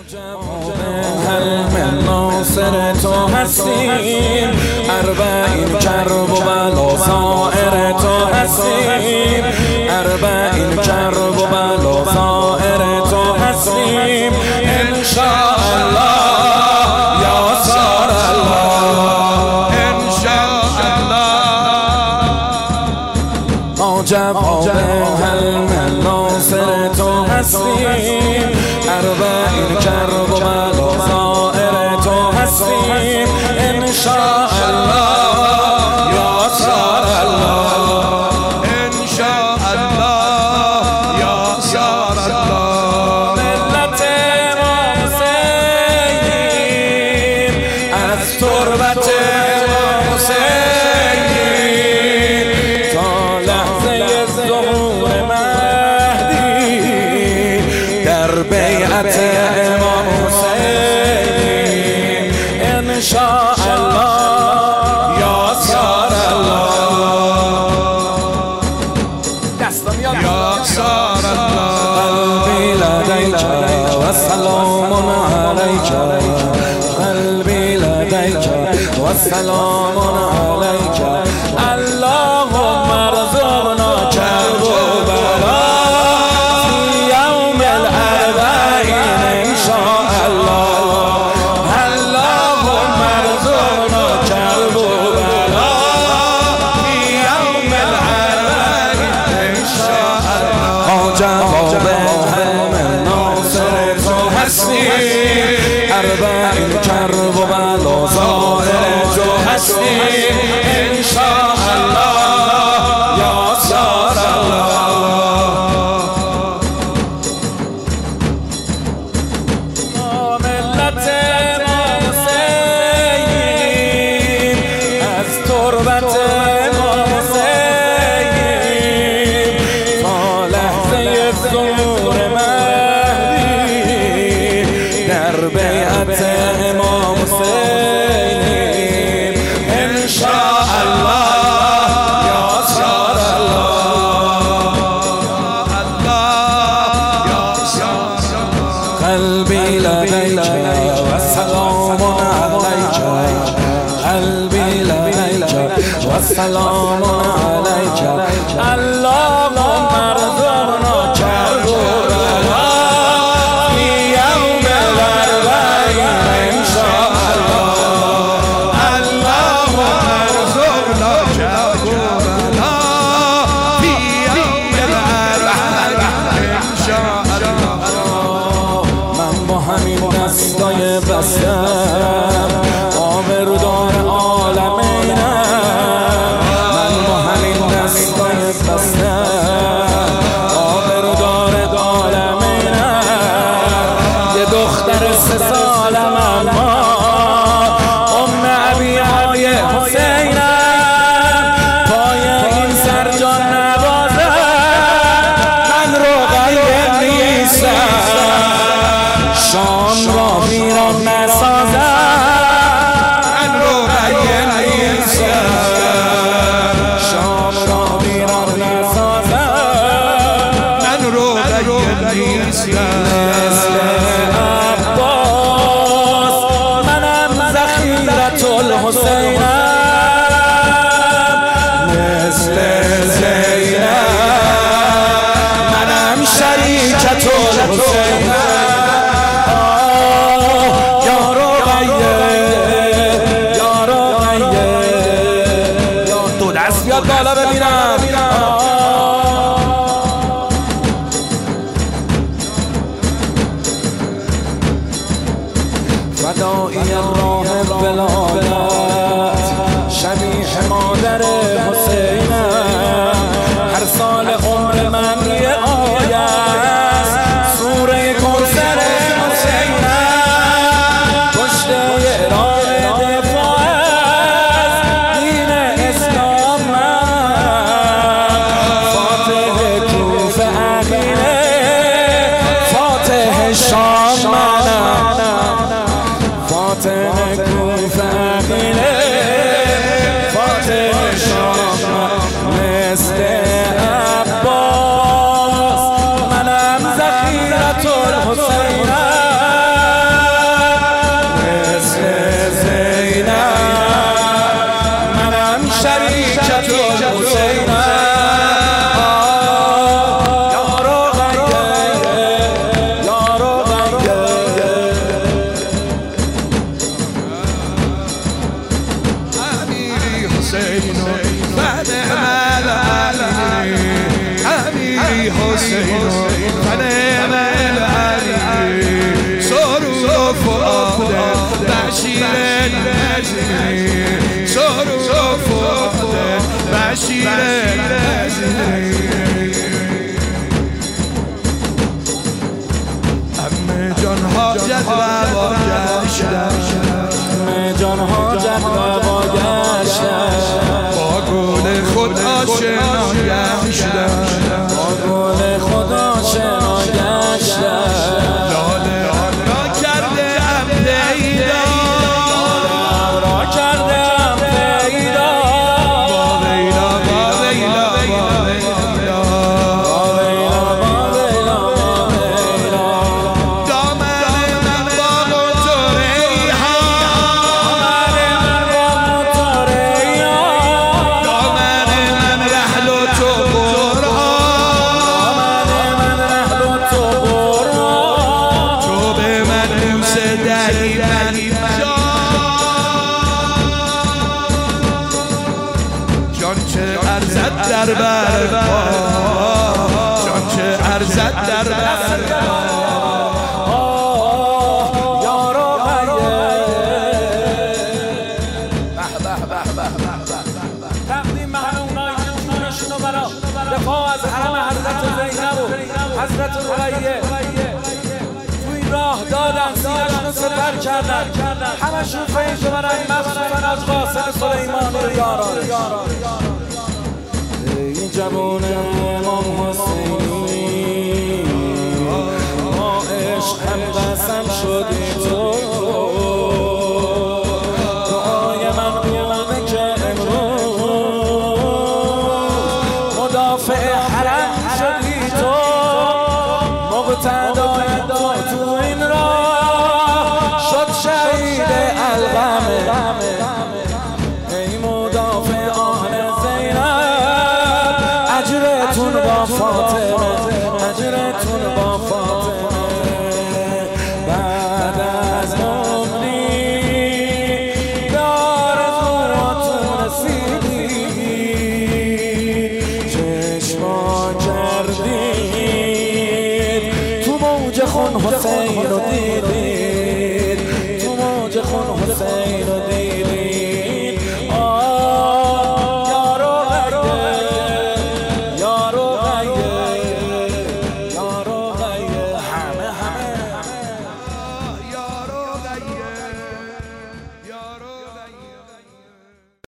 من ناصر تو هستیم، اربعین کرب و بلا سائر تو هستیم، اربعین کرب و بلا سائر تو هستیم. انشاءالله یا سار الله، انشاءالله ما جواب من ناصر تو هستیم، اربعین کرب و بلا سائر تو هستیم. انشاءالله یا سار الله، انشاءالله یا سار الله. ملت حسین از تربت حسین تا لحظه ظهور مهدی در بیعت امام حسین. انشاءالله یا سار الله، دستم یا سار الله. قلبی لدیک و سلام علیک، قلبی لدیک و سلام علیک. اللهم ارزقنا کرب و بلا فی یوم الاربعین انشاءالله. اللهم ارزقنا کرب و بلا فی یوم الاربعین انشاءالله. ما جواب من ناصر تو هستیم، اربعین کرب و بلا سائر تو هستیم. انشاءالله یا سار الله. ملت حسین از تربت حسین تا لحظه ظهور مهدی در بیعت امام حسین. انشاءالله یا سار الله، یا سار الله. قلبی لدیک و سلام علیک، قلبی لدیک و سلام علیک. اللهم ارزقنا کرب و بلا فی یوم الاربعین انشاءالله. اللهم ارزقنا کرب و بلا فی یوم الاربعین انشاءالله. من با همین دستای بستم آبرودار عالمینم، من با همین دستای بستم آبرودار عالمینم. یه دختر 3 سالم اما ام ابی علی حسینم، پای این سرجان نوازم من رقیه نیستم، شام را ویران نسازم من رقیه نیستم، شام را ویران نسازم من رقیه نیستم. مثل عباس منم ذخیرة الحسینم، مثل زینب منم شریکة الحسینم. یا رقیه یا رقیه، دو دست بیاد بالا ببینم. فدایی راه ولایت شبیه مادر حسینم، هر سال عمر من یه آیه است سوره کوثر حسینم. پشت راه دفاع از دین اسلام من، فاتح کوفه عقیله فاتح شام منم، فاتح کوفه عقیله فاتح شام من. حاجت و باگشتن جان حاجت و باگشتن با گل خود آشنا گشتن با گل خود آشنا گشتن لاله را کرده ام پیدا را کرده ام پیدا با ویلا با ویلا با ویلا با ویلا با ویلا دامن من باغ و تو ریحان دامن من رحل و تو قرآن تو به من بوسه دهی من جان چه ارزد در برپا جان چه ارزد در برپا تقدیم همه اونایی که جونشونو برا دفاع از حرم حضرت زینب و حضرت رقیه تو این راه دادن، سینه‌شونو سپر کردن، همشون فیض برن، مخصوصا از قاسم سلیمانی و یاران. ای جوان امام حسینی ما عشق هم قسم شدیم